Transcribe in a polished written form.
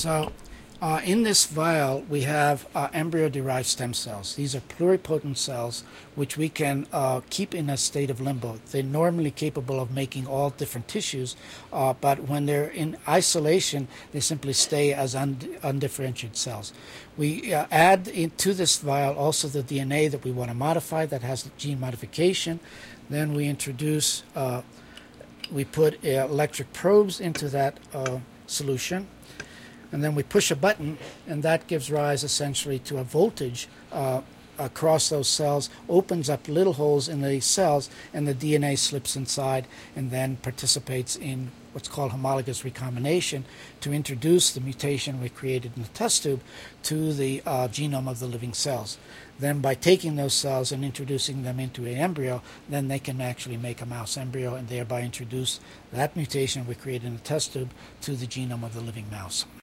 So in this vial, we have embryo-derived stem cells. These are pluripotent cells which we can keep in a state of limbo. They're normally capable of making all different tissues, but when they're in isolation, they simply stay as undifferentiated cells. We add into this vial also the DNA that we want to modify that has gene modification. Then we introduce, we put electric probes into that solution. And then we push a button, and that gives rise essentially to a voltage across those cells, opens up little holes in the cells, and the DNA slips inside and then participates in what's called homologous recombination to introduce the mutation we created in the test tube to the genome of the living cells. Then by taking those cells and introducing them into an embryo, then they can actually make a mouse embryo and thereby introduce that mutation we created in the test tube to the genome of the living mouse.